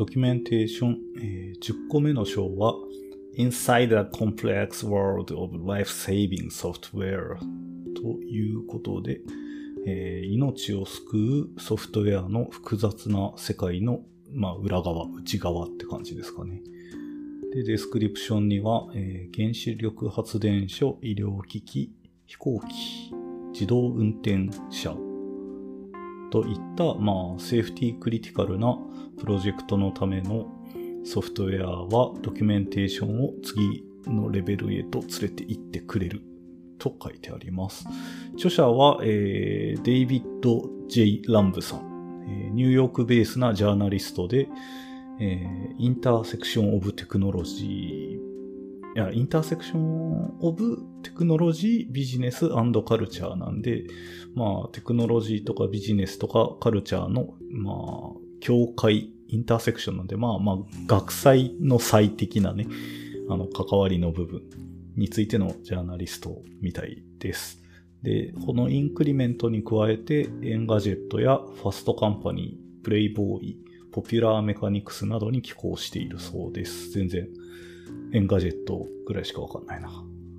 ドキュメンテーション、10個目の章は Inside a Complex World of Life-Saving Software ということで、命を救うソフトウェアの複雑な世界の、裏側、内側って感じですかね。で、デスクリプションには、原子力発電所、医療機器、飛行機、自動運転車といった、セーフティークリティカルなプロジェクトのためのソフトウェアはドキュメンテーションを次のレベルへと連れて行ってくれると書いてあります。著者は、デイビッド・ J. ランブさん、ニューヨークベースなジャーナリストで、インターセクション・オブ・テクノロジー、インターセクション・オブ・テクノロジー・ビジネス・カルチャーなんで、テクノロジーとかビジネスとかカルチャーの、境界、インターセクションなんで、学際の際的なね、関わりの部分についてのジャーナリストみたいです。で、このインクリメントに加えて、エンガジェットやファストカンパニー、プレイボーイ、ポピュラーメカニクスなどに寄稿しているそうです。全然、エンガジェットぐらいしかわかんないな。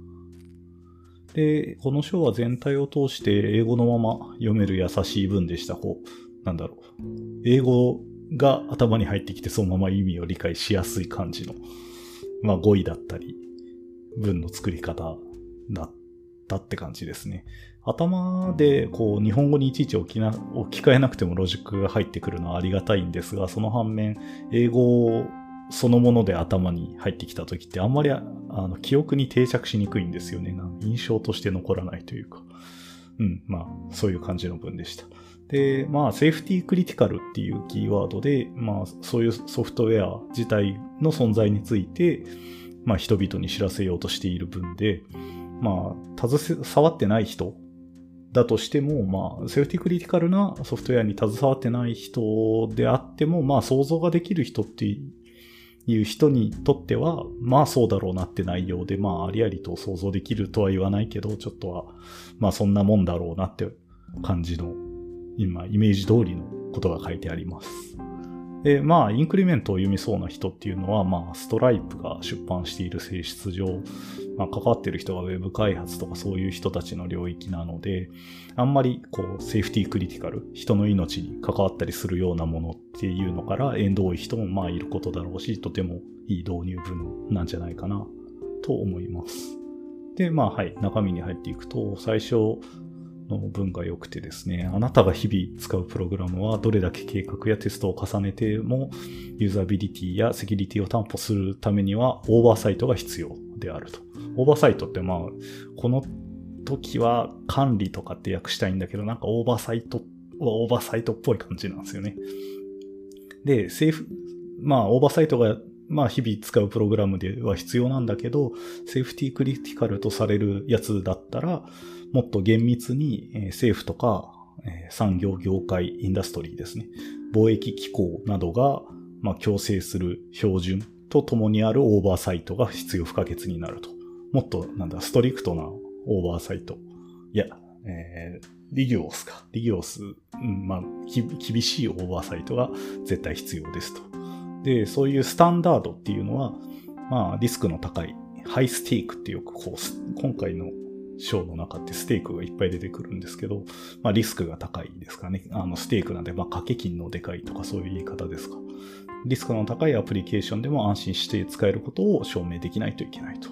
で、この章は全体を通して英語のまま読める優しい文でした。英語が頭に入ってきてそのまま意味を理解しやすい感じの、語彙だったり、文の作り方だったって感じですね。頭で日本語にいちいち置き換えなくてもロジックが入ってくるのはありがたいんですが、その反面、英語そのもので頭に入ってきた時ってあんまり記憶に定着しにくいんですよね。印象として残らないというか。そういう感じの文でした。で、セーフティークリティカルっていうキーワードで、そういうソフトウェア自体の存在について、人々に知らせようとしている文で、携わってない人だとしても、セーフティークリティカルなソフトウェアに携わってない人であっても、想像ができる人っていう人にとっては、そうだろうなって内容で、ありありと想像できるとは言わないけど、ちょっとは、そんなもんだろうなって感じの、今、イメージ通りのことが書いてあります。で、インクリメントを読みそうな人っていうのは、ストライプが出版している性質上、関わってる人がウェブ開発とかそういう人たちの領域なので、あんまりセーフティークリティカル、人の命に関わったりするようなものっていうのから縁遠い人もいることだろうし、とてもいい導入文なんじゃないかなと思います。で、中身に入っていくと、最初の文が良くてですね、あなたが日々使うプログラムはどれだけ計画やテストを重ねてもユーザビリティやセキュリティを担保するためにはオーバーサイトが必要であると。オーバーサイトってこの時は管理とかって訳したいんだけど、オーバーサイトはオーバーサイトっぽい感じなんですよね。で、オーバーサイトが日々使うプログラムでは必要なんだけど、セーフティークリティカルとされるやつだったら、もっと厳密に政府とか産業業界インダストリーですね。貿易機構などが強制する標準と共にあるオーバーサイトが必要不可欠になると。もっとストリクトなオーバーサイト。リギオス。厳しいオーバーサイトが絶対必要ですと。で、そういうスタンダードっていうのは、リスクの高い、ハイステークってよく今回の章の中ってステークがいっぱい出てくるんですけど、リスクが高いですかね。ステークなんで、掛け金のでかいとかそういう言い方ですか。リスクの高いアプリケーションでも安心して使えることを証明できないといけないと。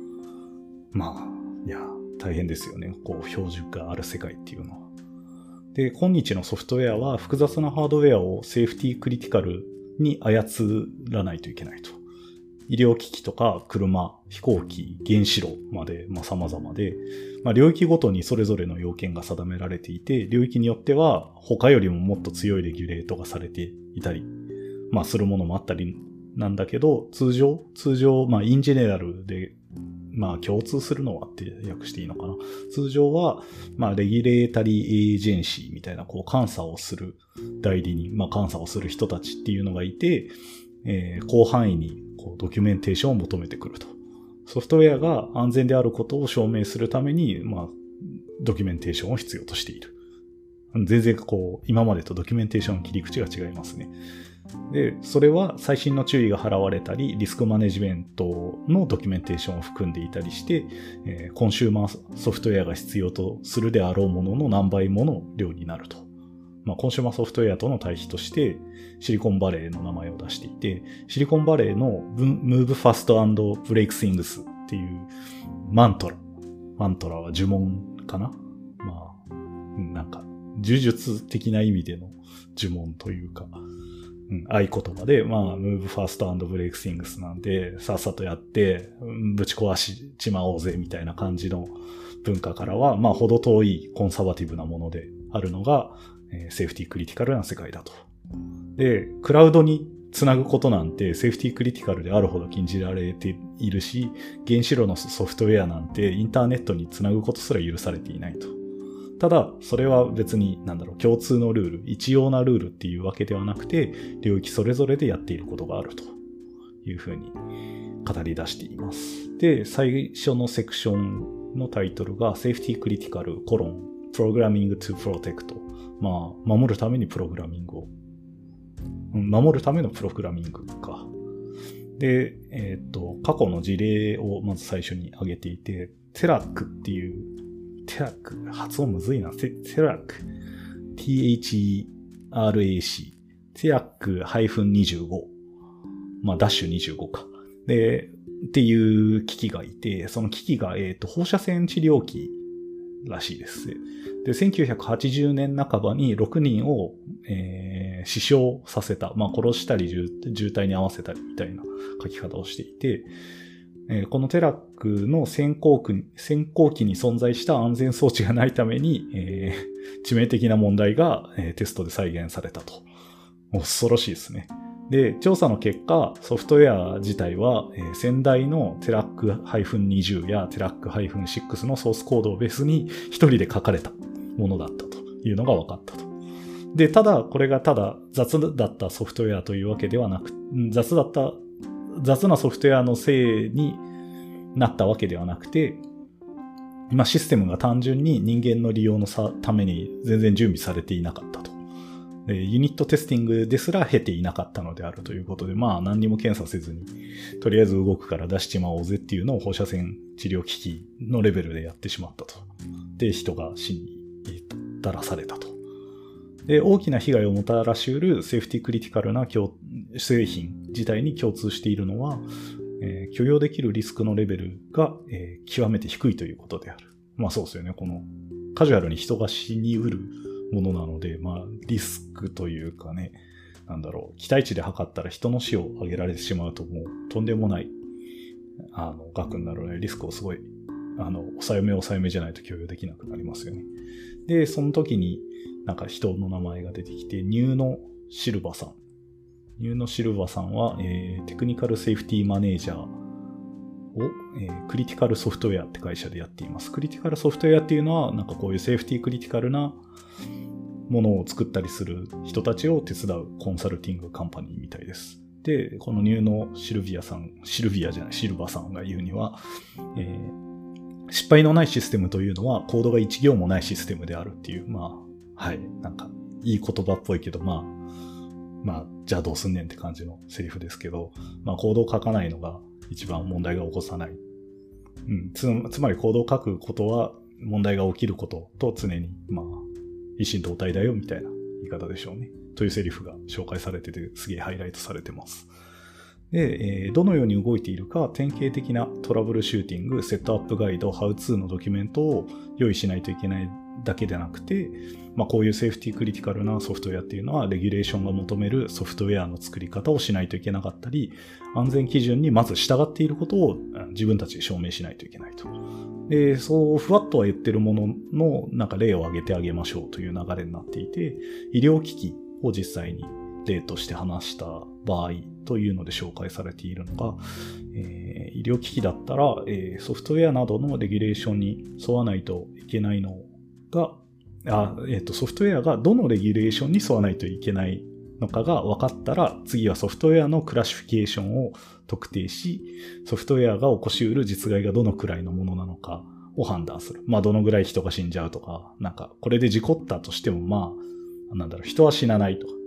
大変ですよね。標準がある世界っていうのは。で、今日のソフトウェアは複雑なハードウェアをセーフティークリティカルに操らないといけないと。医療機器とか車、飛行機、原子炉まで、様々で、領域ごとにそれぞれの要件が定められていて、領域によっては他よりももっと強いレギュレートがされていたり、するものもあったりなんだけど、通常、インジェネラルで、共通するのはって訳していいのかな。通常は、レギュレータリーエージェンシーみたいな、監査をする代理人、監査をする人たちっていうのがいて、広範囲にドキュメンテーションを求めてくると。ソフトウェアが安全であることを証明するために、ドキュメンテーションを必要としている。全然今までとドキュメンテーションの切り口が違いますね。 で、それは最新の注意が払われたり、リスクマネジメントのドキュメンテーションを含んでいたりして、コンシューマーソフトウェアが必要とするであろうものの何倍もの量になると。コンシューマーソフトウェアとの対比として、シリコンバレーの名前を出していて、シリコンバレーの Move Fast and Break Things っていうマントラは呪文かな。なんか、呪術的な意味での呪文というか、合言葉で、move fast and break things なんで、さっさとやって、ぶち壊しちまおうぜ、みたいな感じの文化からは、ほど遠いコンサバティブなものであるのが、セーフティクリティカルな世界だと。で、クラウドにつなぐことなんて、セーフティクリティカルであるほど禁じられているし、原子炉のソフトウェアなんて、インターネットにつなぐことすら許されていないと。ただ、それは別に、共通のルール、一様なルールっていうわけではなくて、領域それぞれでやっていることがあるというふうに語り出しています。で、最初のセクションのタイトルが、Safety Critical: Programming to Protect。守るためにプログラミングを。守るためのプログラミングか。で、過去の事例をまず最初に挙げていて、テラックっていう、発音むずいな。テラック。THERAC。テラック -25。ダッシュ25か。で、っていう機器がいて、その機器が、放射線治療機らしいです。で、1980年半ばに6人を、死傷させた。殺したり渋滞に合わせたりみたいな書き方をしていて、このテラックの先行期に存在した安全装置がないために、致命的な問題が、テストで再現されたと。恐ろしいですね。で、調査の結果、ソフトウェア自体は、先代のテラック -20 やテラック -6 のソースコードをベースに一人で書かれたものだったというのが分かったと。で、ただ、これがただ雑だったソフトウェアというわけではなく、雑なソフトウェアのせいになったわけではなくて、システムが単純に人間の利用のために全然準備されていなかったと。ユニットテスティングですら経ていなかったのであるということで、何にも検査せずに、とりあえず動くから出しちまおうぜっていうのを放射線治療機器のレベルでやってしまったと。で、人が死に至らされたと。で、大きな被害をもたらし得るセーフティクリティカルな製品自体に共通しているのは、許容できるリスクのレベルが、極めて低いということである。そうですよね。このカジュアルに人が死にうるものなので、リスクというかね、期待値で測ったら人の死を上げられてしまうともうとんでもない、額になるので、リスクをすごい、抑えめじゃないと許容できなくなりますよね。で、その時に人の名前が出てきて、ニューノ・シルバさん。ニューノ・シルバさんは、テクニカルセーフティマネージャーを、クリティカルソフトウェアって会社でやっています。クリティカルソフトウェアっていうのは、こういうセーフティクリティカルなものを作ったりする人たちを手伝うコンサルティングカンパニーみたいです。で、このニューノ・シルバさんが言うには、失敗のないシステムというのはコードが1行もないシステムであるっていう、いい言葉っぽいけど、じゃあどうすんねんって感じのセリフですけど、コードを書かないのが一番問題が起こさない。つまりコードを書くことは問題が起きることと常に、一心同体だよみたいな言い方でしょうね。というセリフが紹介されてて、すげえハイライトされてます。で、どのように動いているか、典型的なトラブルシューティング、セットアップガイド、ハウツーのドキュメントを用意しないといけないだけでなくて、こういうセーフティクリティカルなソフトウェアっていうのは、レギュレーションが求めるソフトウェアの作り方をしないといけなかったり、安全基準にまず従っていることを自分たちで証明しないといけないと。で、そうふわっとは言ってるものの例を挙げてあげましょうという流れになっていて、医療機器を実際に例として話した場合というので紹介されているのが、医療機器だったら、ソフトウェアなどのレギュレーションに沿わないといけないのが、ソフトウェアがどのレギュレーションに沿わないといけないのかが分かったら、次はソフトウェアのクラシフィケーションを特定し、ソフトウェアが起こし得る実害がどのくらいのものなのかを判断する。どのぐらい人が死んじゃうとか、これで事故ったとしても、人は死なないとか、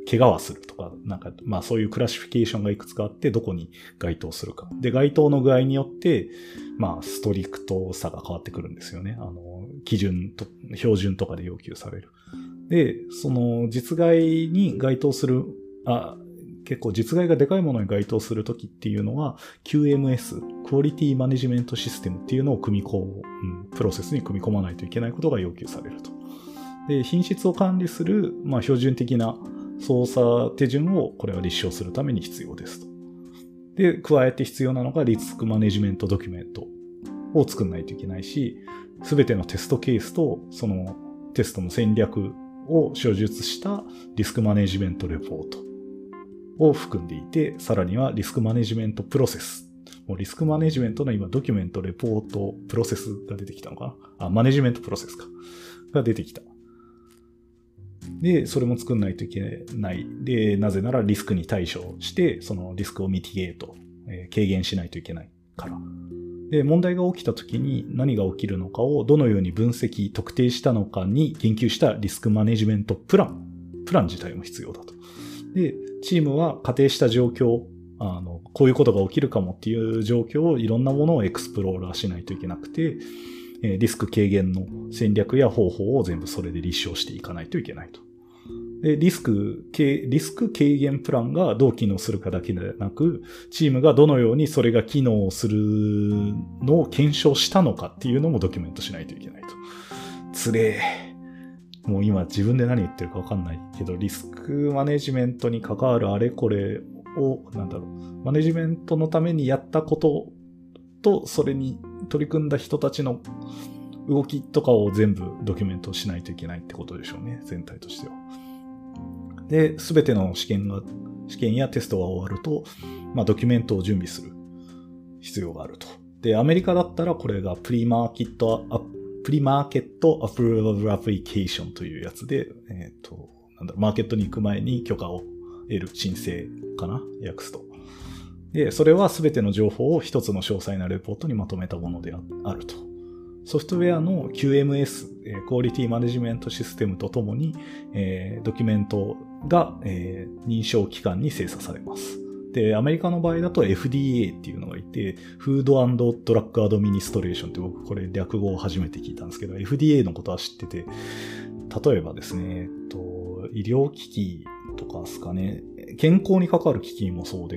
怪我はするとか、なんか、まあそういうクラシフィケーションがいくつかあって、どこに該当するか。で、該当の具合によって、まあストリクトさが変わってくるんですよね。基準と、標準とかで要求される。で、その実害に該当する、結構実害がでかいものに該当するときっていうのは QMS、クオリティマネジメントシステムっていうのをプロセスに組み込まないといけないことが要求されると。で、品質を管理する、まあ、標準的な操作手順をこれは立証するために必要ですと。で、加えて必要なのがリスクマネジメントドキュメントを作んないといけないし、すべてのテストケースとそのテストの戦略を詳述したリスクマネジメントレポートを含んでいて、さらにはリスクマネジメントプロセス。もうリスクマネジメントの今ドキュメント、レポート、プロセスが出てきたのかな。マネジメントプロセスか。が出てきた。で、それも作んないといけない。で、なぜならリスクに対処して、そのリスクをミティゲート、軽減しないといけないから。で、問題が起きた時に何が起きるのかをどのように分析、特定したのかに言及したリスクマネジメントプラン自体も必要だと。で、チームは仮定した状況、こういうことが起きるかもっていう状況をいろんなものをエクスプローラーしないといけなくて、リスク軽減の戦略や方法を全部それで立証していかないといけないと。で、リスク軽減プランがどう機能するかだけでなく、チームがどのようにそれが機能するのを検証したのかっていうのもドキュメントしないといけないと。つれー。もう今自分で何言ってるか分かんないけど、リスクマネジメントに関わるあれこれを、マネジメントのためにやったことと、それに取り組んだ人たちの動きとかを全部ドキュメントしないといけないってことでしょうね、全体としては。で、すべての試験やテストが終わると、まあドキュメントを準備する必要があると。で、アメリカだったらこれがプリマーケットアプリローバルアプリケーションというやつで、マーケットに行く前に許可を得る申請かな、訳すと。で、それはすべての情報を一つの詳細なレポートにまとめたものであると。ソフトウェアの QMS、クオリティマネジメントシステムとともに、ドキュメントが、認証機関に精査されます。で、アメリカの場合だと FDA っていうのがいて、フード&ドラッグアドミニストレーションって僕これ略語を初めて聞いたんですけど、FDA のことは知ってて、例えばですね、医療機器とかですかね、健康に関わる機器もそうで、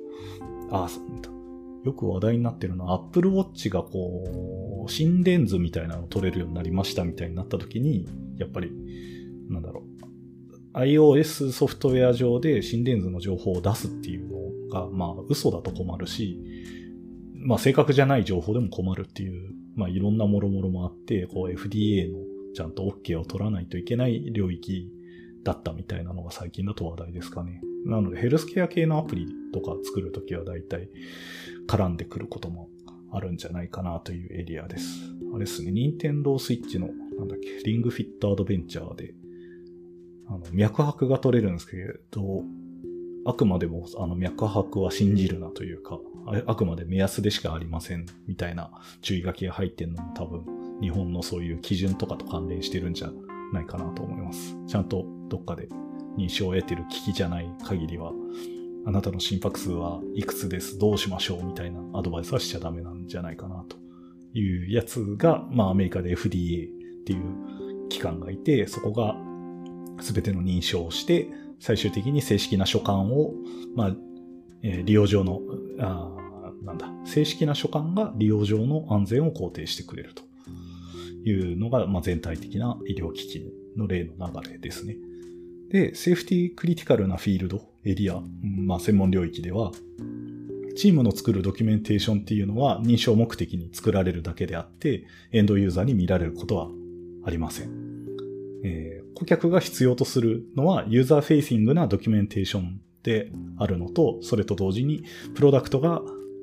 よく話題になってるのは Apple Watch が心電図みたいなのを取れるようになりましたみたいになった時に、やっぱり、iOS ソフトウェア上で心電図の情報を出すっていうのが、まあ嘘だと困るし、まあ正確じゃない情報でも困るっていう、まあいろんなもろもろもあって、FDA のちゃんと OK を取らないといけない領域だったみたいなのが最近だと話題ですかね。なのでヘルスケア系のアプリとか作るときはだいたい絡んでくることもあるんじゃないかなというエリアです。あれですね、任天堂スイッチのリングフィットアドベンチャーで脈拍が取れるんですけど、あくまでも脈拍は信じるなというか、あくまで目安でしかありませんみたいな注意書きが入ってるのも多分日本のそういう基準とかと関連してるんじゃないかなと思います。ちゃんとどっかで認証を得てる機器じゃない限りは、あなたの心拍数はいくつです、どうしましょうみたいなアドバイスはしちゃダメなんじゃないかなというやつが、まあアメリカで FDA っていう機関がいて、そこが全ての認証をして、最終的に正式な書簡を、まあ、利用上の、正式な書簡が利用上の安全を肯定してくれるというのが、まあ、全体的な医療機器の例の流れですね。で、セーフティクリティカルなフィールド、エリア、まあ、専門領域では、チームの作るドキュメンテーションっていうのは認証目的に作られるだけであって、エンドユーザーに見られることはありません。顧客が必要とするのはユーザーフェイシングなドキュメンテーションであるのと、それと同時にプロダクトが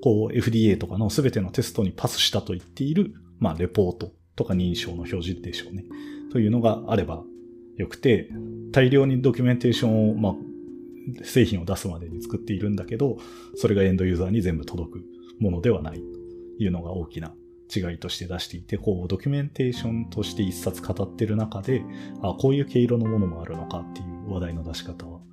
FDA とかの全てのテストにパスしたと言っている、まあレポートとか認証の表示でしょうね。というのがあればよくて、大量にドキュメンテーションを、まあ、製品を出すまでに作っているんだけど、それがエンドユーザーに全部届くものではないというのが大きな違いとして出していて、ドキュメンテーションとして一冊語ってる中で、こういう毛色のものもあるのかっていう話題の出し方は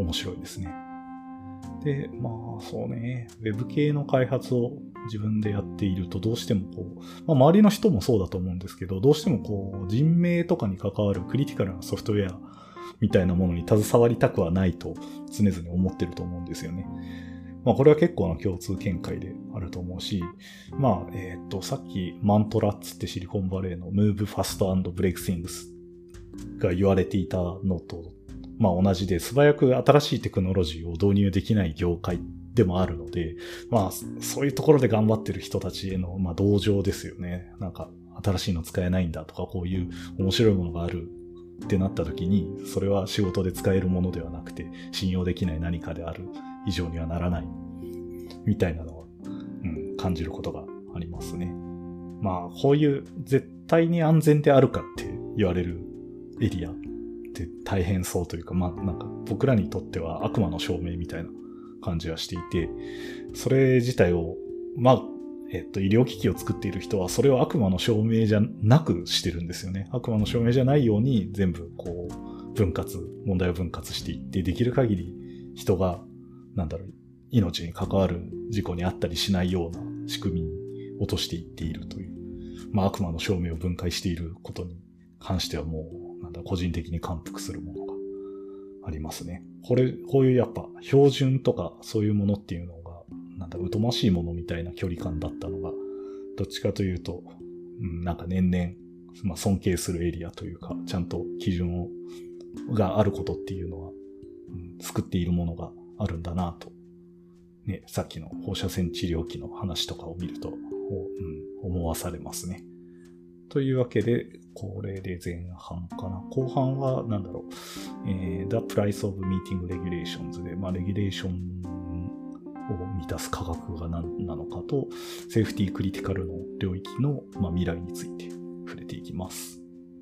面白いですね。で、まあそうね、ウェブ系の開発を自分でやっているとどうしても周りの人もそうだと思うんですけど、どうしても人命とかに関わるクリティカルなソフトウェアみたいなものに携わりたくはないと常々思ってると思うんですよね。これは結構な共通見解であると思うし、さっきマントラっつってシリコンバレーの Move Fast and Break Things が言われていたのと、同じで素早く新しいテクノロジーを導入できない業界でもあるので、そういうところで頑張ってる人たちへの、同情ですよね。なんか新しいの使えないんだとか、こういう面白いものがあるってなった時に、それは仕事で使えるものではなくて、信用できない何かである以上にはならないみたいなのは、感じることがありますね。こういう絶対に安全であるかって言われるエリアって大変そうというか、なんか僕らにとっては悪魔の証明みたいな感じはしていて、それ自体を、医療機器を作っている人はそれを悪魔の証明じゃなくしてるんですよね。悪魔の証明じゃないように全部問題を分割していって、できる限り人が、命に関わる事故にあったりしないような仕組みに落としていっているという、悪魔の証明を分解していることに関してはもう、個人的に感服するものがありますね。こういうやっぱ標準とかそういうものっていうのが、疎ましいものみたいな距離感だったのが、どっちかというと、年々、尊敬するエリアというか、ちゃんと基準があることっていうのは、救っているものがあるんだなと。ね、さっきの放射線治療器の話とかを見ると、思わされますね。というわけで、これで前半かな。後半は、The Price of Meeting Regulations で、レギュレーションを満たす科学が何なのかと、セーフティークリティカルの領域の、未来について触れていきます。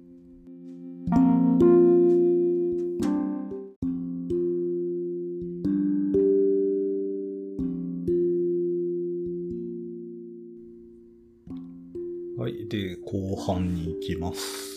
はい。で、後半に行きます。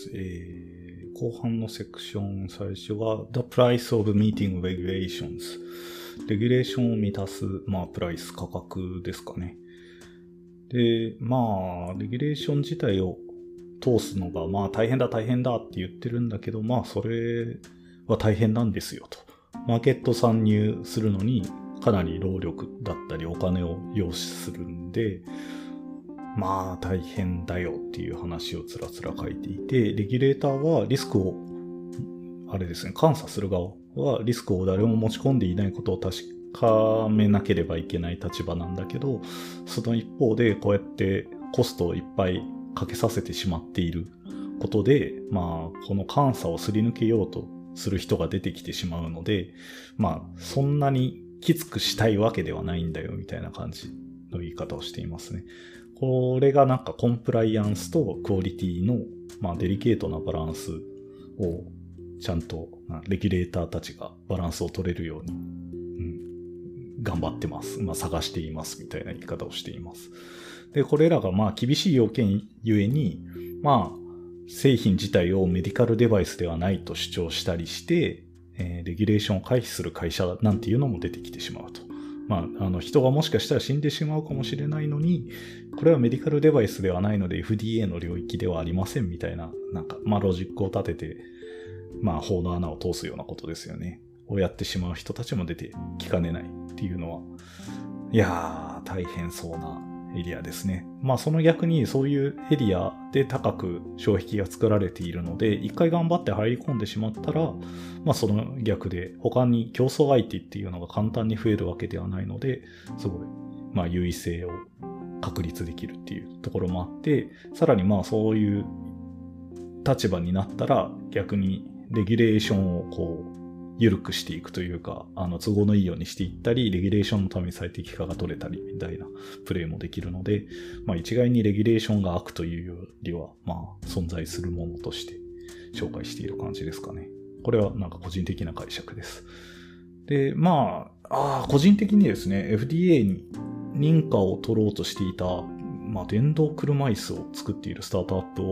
後半のセクション、最初は The Price of Meeting Regulations。レギュレーションを満たす、プライス、価格ですかね。で、レギュレーション自体を通すのが、大変だって言ってるんだけど、それは大変なんですよと。マーケット参入するのにかなり労力だったりお金を要するんで、大変だよっていう話をつらつら書いていて、レギュレーターはリスクを、監査する側はリスクを誰も持ち込んでいないことを確かめなければいけない立場なんだけど、その一方でこうやってコストをいっぱいかけさせてしまっていることで、この監査をすり抜けようとする人が出てきてしまうので、そんなにきつくしたいわけではないんだよみたいな感じの言い方をしていますね。これがコンプライアンスとクオリティの、デリケートなバランスをちゃんとレギュレーターたちがバランスを取れるように、頑張ってます。探していますみたいな言い方をしています。で、これらが厳しい要件ゆえに、製品自体をメディカルデバイスではないと主張したりして、レギュレーションを回避する会社なんていうのも出てきてしまうと。人がもしかしたら死んでしまうかもしれないのに、これはメディカルデバイスではないので FDA の領域ではありませんみたいな、ロジックを立てて、法の穴を通すようなことですよね。をやってしまう人たちも出てきかねないっていうのは、いやー、大変そうなエリアですね。その逆にそういうエリアで高く障壁が作られているので、一回頑張って入り込んでしまったら、その逆で他に競争相手っていうのが簡単に増えるわけではないので、すごい、優位性を確立できるっていうところもあって、さらにそういう立場になったら逆にレギュレーションを緩くしていくというか、都合のいいようにしていったり、レギュレーションのために最適化が取れたりみたいなプレイもできるので、一概にレギュレーションが悪というよりは、存在するものとして紹介している感じですかね。これは個人的な解釈です。で、個人的にですね、FDA に認可を取ろうとしていた、電動車椅子を作っているスタートアップを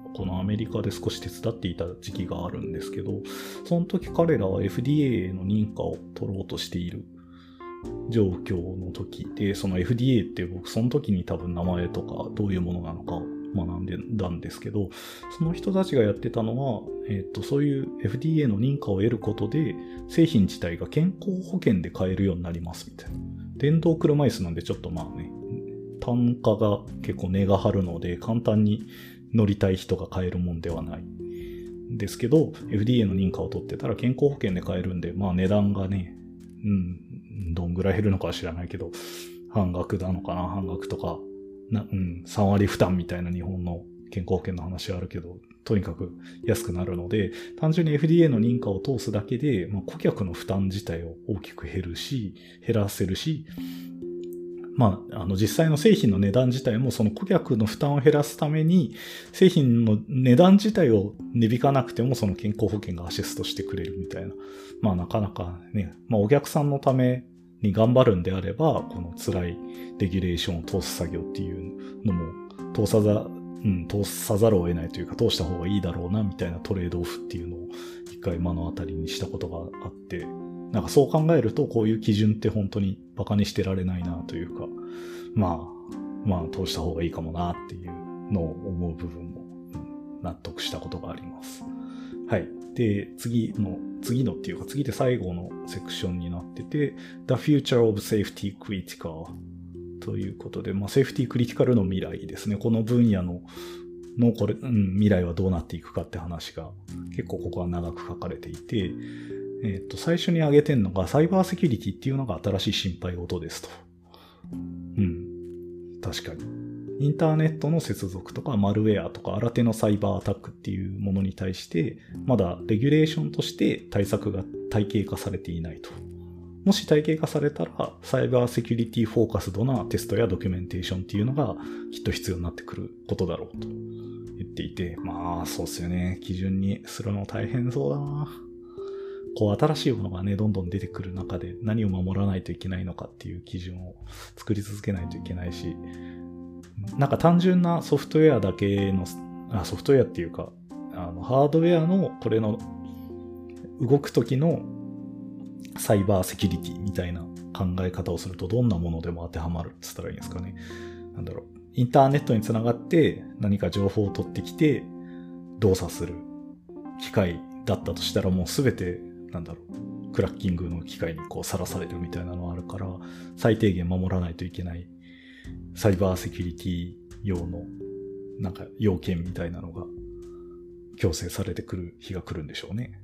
このアメリカで少し手伝っていた時期があるんですけど、その時彼らは FDA の認可を取ろうとしている状況の時で、その FDA って僕その時に多分名前とかどういうものなのかを学んでたんですけど、その人たちがやってたのは、そういう FDA の認可を得ることで製品自体が健康保険で買えるようになりますみたいな。電動車椅子なんでちょっとまあね、単価が結構値が張るので簡単に乗りたい人が買えるもんではないんですけど、 FDA の認可を取ってたら健康保険で買えるんで、まあ値段がね、どんぐらい減るのかは知らないけど、半額なのかな、半額とか3割負担みたいな日本の健康保険の話はあるけど、とにかく安くなるので、単純に FDA の認可を通すだけで、顧客の負担自体を大きく減らせるし、実際の製品の値段自体もその顧客の負担を減らすために、製品の値段自体を値引かなくてもその健康保険がアシストしてくれるみたいな。なかなかね、お客さんのために頑張るんであれば、この辛いレギュレーションを通す作業っていうのも通さざるを得ないというか、通した方がいいだろうなみたいなトレードオフっていうのを一回目の当たりにしたことがあって、なんかそう考えるとこういう基準って本当にバカにしてられないなというか、通した方がいいかもなっていうのを思う部分も納得したことがあります。はい。で、次っていうか次で最後のセクションになってて、The Future of Safety Critical ということで、セーフティクリティカルの未来ですね。この分野の未来はどうなっていくかって話が結構ここは長く書かれていて、最初に挙げてんのがサイバーセキュリティっていうのが新しい心配事ですと。確かに。インターネットの接続とかマルウェアとか新手のサイバーアタックっていうものに対してまだレギュレーションとして対策が体系化されていないと。もし体系化されたらサイバーセキュリティフォーカスドなテストやドキュメンテーションっていうのがきっと必要になってくることだろうと言っていて、そうっすよね。基準にするの大変そうだな。新しいものがね、どんどん出てくる中で何を守らないといけないのかっていう基準を作り続けないといけないし、なんか単純なソフトウェアだけの、ソフトウェアっていうか、ハードウェアのこれの動く時のサイバーセキュリティみたいな考え方をするとどんなものでも当てはまるって言ったらいいんですかね。インターネットにつながって何か情報を取ってきて動作する機械だったとしたらもうすべてクラッキングの機械にさらされるみたいなのがあるから、最低限守らないといけないサイバーセキュリティ用の要件みたいなのが強制されてくる日が来るんでしょうね。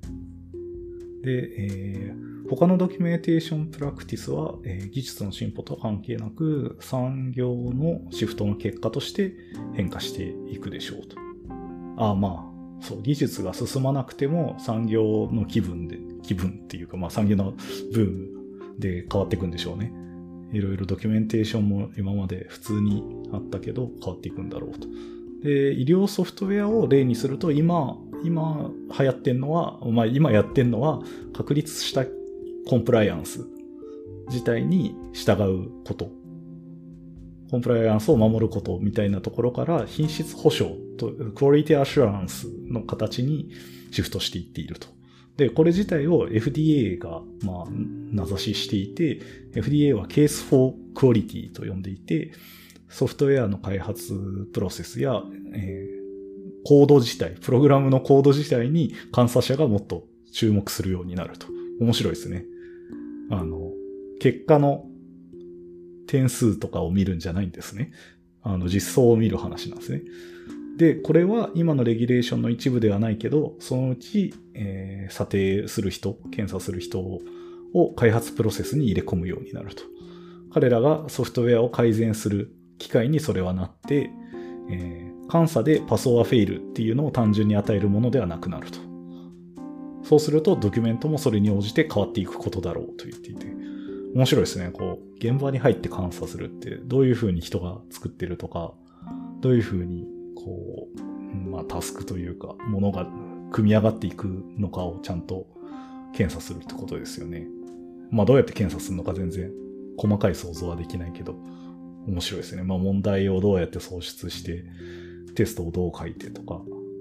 で、他のドキュメンテーションプラクティスは、技術の進歩とは関係なく産業のシフトの結果として変化していくでしょうと。そう、技術が進まなくても産業の気分っていうか、産業のブームで変わっていくんでしょうね。いろいろドキュメンテーションも今まで普通にあったけど変わっていくんだろうと。で、医療ソフトウェアを例にすると今流行ってんのは、今やってんのは確立したコンプライアンス自体に従うこと。コンプライアンスを守ることみたいなところから品質保証とクオリティアシュランスの形にシフトしていっていると。で、これ自体を FDA が名指ししていて、FDA はケースフォークオリティと呼んでいて、ソフトウェアの開発プロセスや、コード自体、プログラムのコード自体に監査者がもっと注目するようになると。面白いですね。結果の点数とかを見るんじゃないんですね。実装を見る話なんですね。で、これは今のレギュレーションの一部ではないけど、そのうち、査定する人、検査する人を開発プロセスに入れ込むようになると。彼らがソフトウェアを改善する機会にそれはなって、監査でパスオアフェイルっていうのを単純に与えるものではなくなると。そうするとドキュメントもそれに応じて変わっていくことだろうと言っていて、面白いですね。現場に入って監査するって、どういう風に人が作ってるとか、どういう風にタスクというか、ものが組み上がっていくのかをちゃんと検査するってことですよね。どうやって検査するのか全然細かい想像はできないけど、面白いですね。問題をどうやって創出して、テストをどう書いてとか、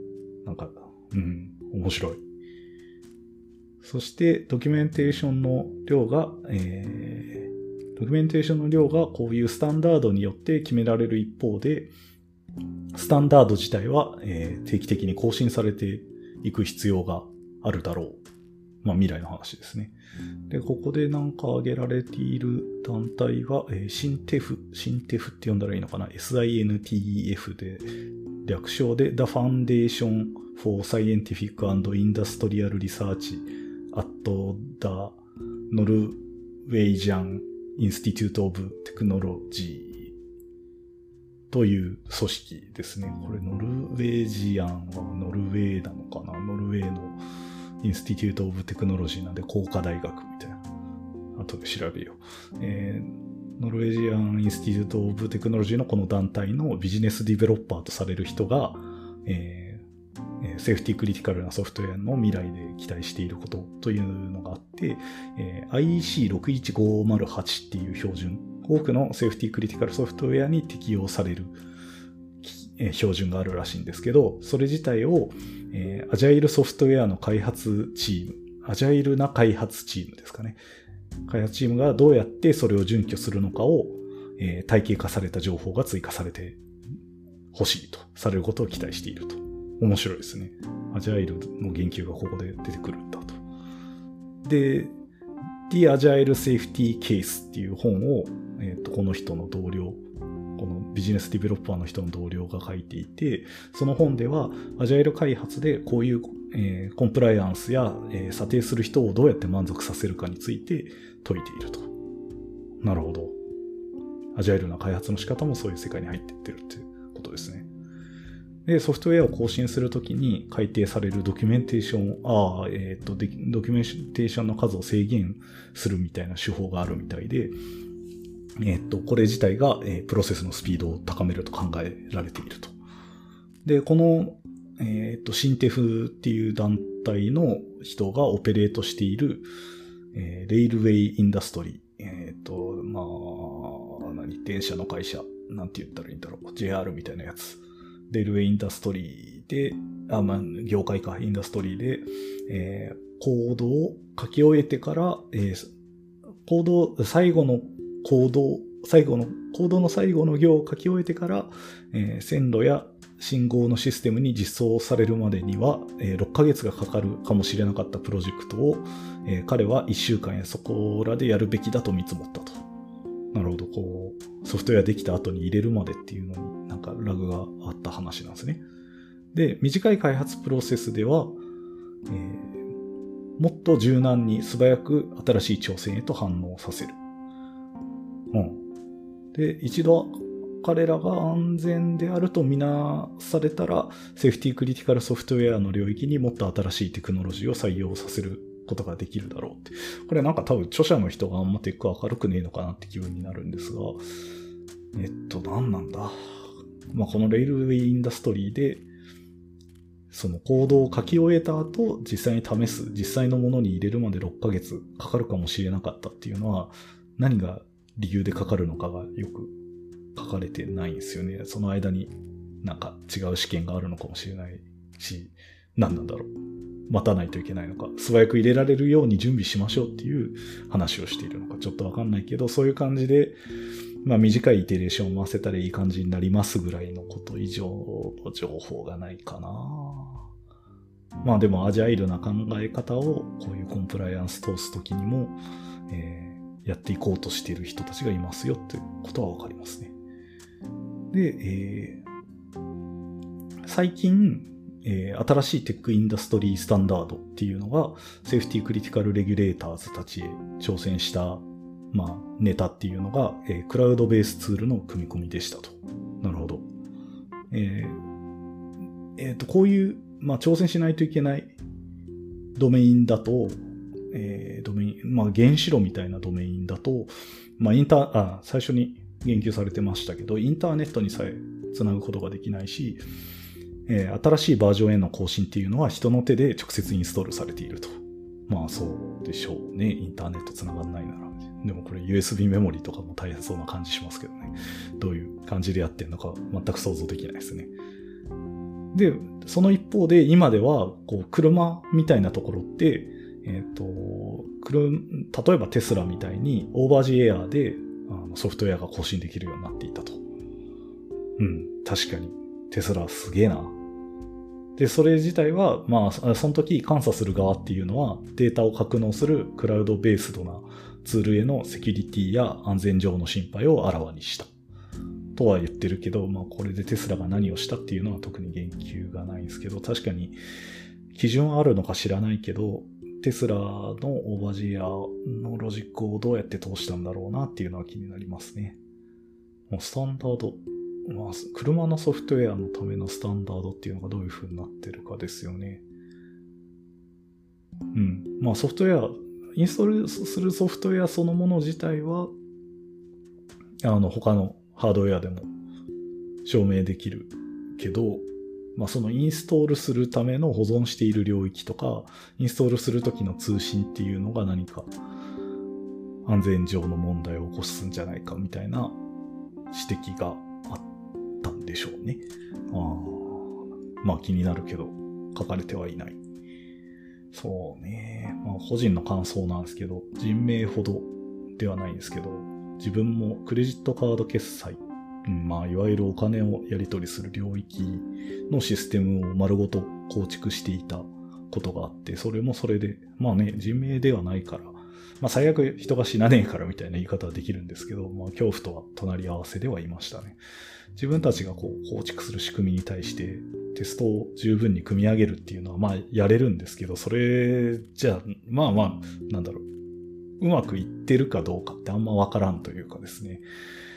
なんか、面白い。そして、ドキュメンテーションの量がこういうスタンダードによって決められる一方で、スタンダード自体は、定期的に更新されていく必要があるだろう。未来の話ですね。で、ここでなんか挙げられている団体は、シンテフって呼んだらいいのかな ?SINTEF で、略称で The Foundation for Scientific and Industrial Research at the Norwegian Institute of Technology という組織ですね。これノルウェージアンはノルウェーなのかな、ノルウェーのインスティテュート・オブ・テクノロジーなんで工科大学みたいな。後で調べよう。ノルウェージアン・インスティテュート・オブ・テクノロジーのこの団体のビジネスディベロッパーとされる人が、セーフティクリティカルなソフトウェアの未来で期待していることというのがあって、IEC61508 っていう標準、多くのセーフティクリティカルソフトウェアに適用される標準があるらしいんですけど、それ自体を、アジャイルソフトウェアの開発チーム、アジャイルな開発チームですかね。開発チームがどうやってそれを準拠するのかを、体系化された情報が追加されてほしいとされることを期待していると。面白いですね。アジャイルの言及がここで出てくるんだと。で、The Agile Safety Case っていう本を、この人の同僚、このビジネスディベロッパーの人の同僚が書いていて、その本ではアジャイル開発でこういう、コンプライアンスや、査定する人をどうやって満足させるかについて説いていると。なるほど。アジャイルな開発の仕方もそういう世界に入っていってるっていうことですね。で、ソフトウェアを更新するときに改定されるドキュメンテーション、ドキュメンテーションの数を制限するみたいな手法があるみたいで、これ自体が、プロセスのスピードを高めると考えられていると。で、この、シンテフっていう団体の人がオペレートしている、レイルウェイインダストリー、電車の会社、なんて言ったらいいんだろう、JR みたいなやつ。レールウェイインダストリーで、業界か、インダストリーで、コードを書き終えてから、最後のコードの最後の行を書き終えてから、線路や信号のシステムに実装されるまでには、6ヶ月がかかるかもしれなかったプロジェクトを、彼は1週間やそこらでやるべきだと見積もったと。なるほど、ソフトウェアできた後に入れるまでっていうのになんかラグがあった話なんですね。で、短い開発プロセスでは、もっと柔軟に素早く新しい挑戦へと反応させる。で、一度彼らが安全であるとみなされたら、セーフティクリティカルソフトウェアの領域にもっと新しいテクノロジーを採用させることができるだろうって。これなんか多分著者の人があんまテック明るくねえのかなって気分になるんですが、何なんだ。このレイルウェイインダストリーで、そのコードを書き終えた後、実際に試す、実際のものに入れるまで6ヶ月かかるかもしれなかったっていうのは、何が理由でかかるのかがよく書かれてないんですよね。その間になんか違う試験があるのかもしれないし、何なんだろう。待たないといけないのか、素早く入れられるように準備しましょうっていう話をしているのか、ちょっとわかんないけど、そういう感じで、短いイテレーションを回せたらいい感じになりますぐらいのこと以上の情報がないかな。でもアジャイルな考え方をこういうコンプライアンス通すときにも、やっていこうとしている人たちがいますよってことはわかりますね。で、最近、新しいテックインダストリースタンダードっていうのがセーフティクリティカルレギュレーターズたちへ挑戦した、ネタっていうのが、クラウドベースツールの組み込みでしたと。なるほど。こういう、挑戦しないといけないドメインだと、原子炉みたいなドメインだと、最初に言及されてましたけど、インターネットにさえつなぐことができないし、新しいバージョンへの更新っていうのは人の手で直接インストールされていると。そうでしょうね。インターネットつながんないなら。でもこれ USB メモリとかも大変そうな感じしますけどね。どういう感じでやってんのか全く想像できないですね。 で、その一方で今では、こう、車みたいなところって、例えばテスラみたいにオーバージエアでソフトウェアが更新できるようになっていたと。確かに。テスラすげえな。で、それ自体は、その時監査する側っていうのはデータを格納するクラウドベースドなツールへのセキュリティや安全上の心配をあらわにした。とは言ってるけど、これでテスラが何をしたっていうのは特に言及がないんですけど、確かに基準あるのか知らないけど、テスラのオーバージエアのロジックをどうやって通したんだろうなっていうのは気になりますね。もうスタンダード、車のソフトウェアのためのスタンダードっていうのがどういう風になってるかですよね。ソフトウェア、インストールするソフトウェアそのもの自体は、他のハードウェアでも証明できるけど、そのインストールするための保存している領域とか、インストールするときの通信っていうのが何か安全上の問題を起こすんじゃないかみたいな指摘があったんでしょうね。気になるけど書かれてはいない。そうね。個人の感想なんですけど、人命ほどではないんですけど、自分もクレジットカード決済、いわゆるお金をやり取りする領域のシステムを丸ごと構築していたことがあって、それもそれで、人命ではないから、最悪人が死なねえからみたいな言い方はできるんですけど、恐怖とは隣り合わせではいましたね。自分たちが構築する仕組みに対してテストを十分に組み上げるっていうのはやれるんですけど、それじゃあ、うまくいってるかどうかってあんまわからんというかですね。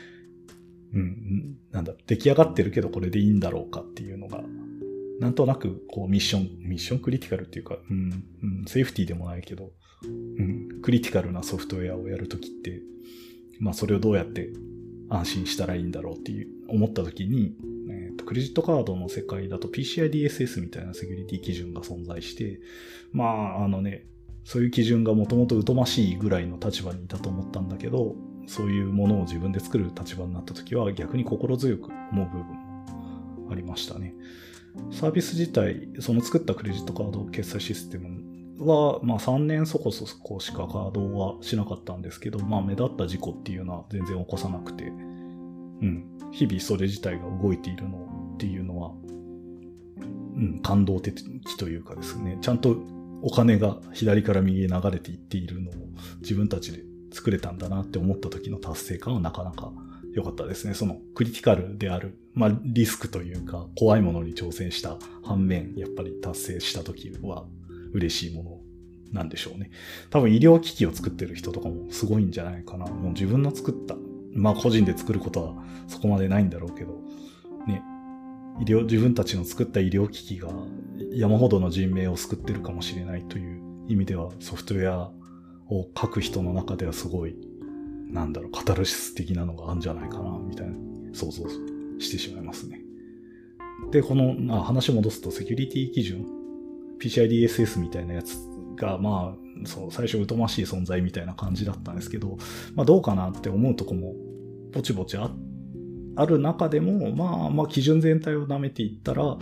出来上がってるけどこれでいいんだろうかっていうのが、なんとなくミッションクリティカルっていうか、セーフティーでもないけど、クリティカルなソフトウェアをやるときって、それをどうやって安心したらいいんだろうって思ったときに、クレジットカードの世界だと PCI DSS みたいなセキュリティ基準が存在して、そういう基準がもともと疎ましいぐらいの立場にいたと思ったんだけど、そういうものを自分で作る立場になったときは逆に心強く思う部分もありましたね。サービス自体、その作ったクレジットカード決済システムは、3年そこそこしか稼働はしなかったんですけど、目立った事故っていうのは全然起こさなくて、日々それ自体が動いているのっていうのは、感動的というかですね、ちゃんとお金が左から右へ流れていっているのを自分たちで作れたんだなって思った時の達成感はなかなか良かったですね。そのクリティカルである、リスクというか怖いものに挑戦した反面、やっぱり達成した時は嬉しいものなんでしょうね。多分医療機器を作ってる人とかもすごいんじゃないかな。もう自分の作った、個人で作ることはそこまでないんだろうけど、ね、自分たちの作った医療機器が山ほどの人命を救ってるかもしれないという意味では、ソフトウェアを書く人の中ではすごい、カタルシス的なのがあるんじゃないかな、みたいな想像してしまいますね。で、この、話戻すとセキュリティ基準、PCI DSS みたいなやつが、最初疎ましい存在みたいな感じだったんですけど、どうかなって思うとこも、ぼちぼちある中でも、基準全体を舐めていったら、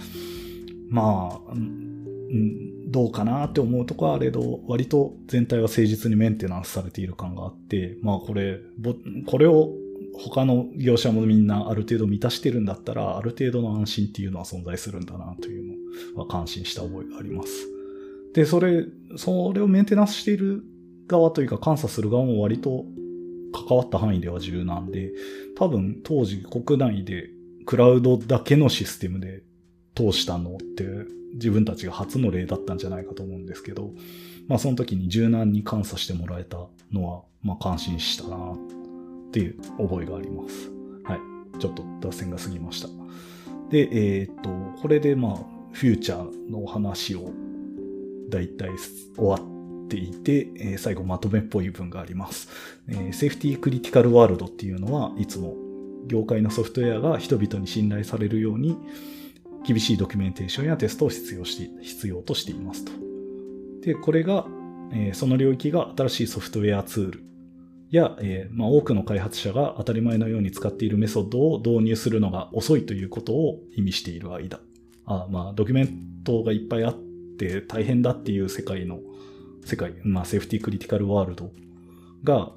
どうかなって思うとこはあれど、割と全体は誠実にメンテナンスされている感があって、これを他の業者もみんなある程度満たしてるんだったら、ある程度の安心っていうのは存在するんだなというのは感心した覚えがあります。で、それをメンテナンスしている側というか監査する側も割と関わった範囲では柔軟で、多分当時国内でクラウドだけのシステムで通したのって自分たちが初の例だったんじゃないかと思うんですけど、その時に柔軟に監査してもらえたのは、感心したなっていう覚えがあります。はい。ちょっと脱線が過ぎました。で、これでフューチャーのお話をだいたい終わっていて、最後まとめっぽい部分があります。セーフティークリティカルワールドっていうのはいつも業界のソフトウェアが人々に信頼されるように厳しいドキュメンテーションやテストを必要としていますと。で、これが、その領域が新しいソフトウェアツールや、多くの開発者が当たり前のように使っているメソッドを導入するのが遅いということを意味している間。 ドキュメントがいっぱいあって大変だっていう世界、セーフティクリティカルワールドが、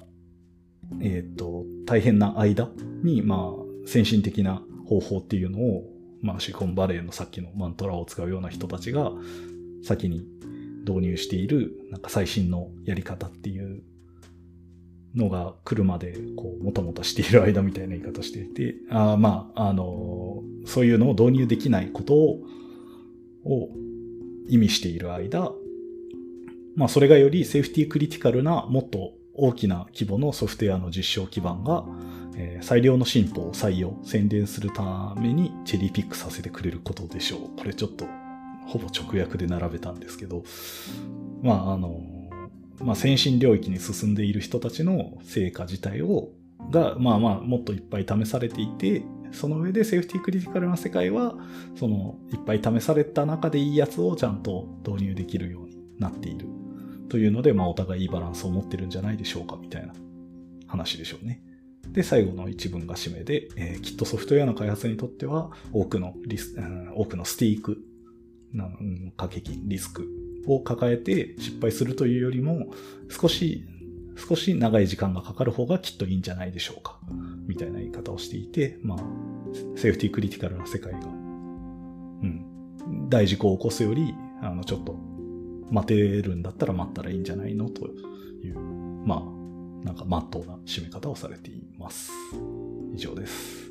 大変な間に、先進的な方法っていうのを、シリコンバレーのさっきのマントラを使うような人たちが先に導入している、最新のやり方っていうのが来るまで、もたもたしている間みたいな言い方していて、そういうのを導入できないことを意味している間、それがよりセーフティクリティカルな、もっと大きな規模のソフトウェアの実証基盤が、最良の進歩を宣伝するためにチェリーピックさせてくれることでしょう。これちょっと、ほぼ直訳で並べたんですけど、先進領域に進んでいる人たちの成果自体が、もっといっぱい試されていて、その上でセーフティクリティカルな世界は、いっぱい試された中でいいやつをちゃんと導入できるようになっている。というので、お互いいいバランスを持ってるんじゃないでしょうか、みたいな話でしょうね。で、最後の一文が締めで、きっとソフトウェアの開発にとっては、多くのスティーク、掛け金、リスクを抱えて失敗するというよりも、少し長い時間がかかる方がきっといいんじゃないでしょうか、みたいな言い方をしていて、セーフティクリティカルな世界が、大事故を起こすより、ちょっと、待てるんだったら待ったらいいんじゃないのという、まっとうな締め方をされています。以上です。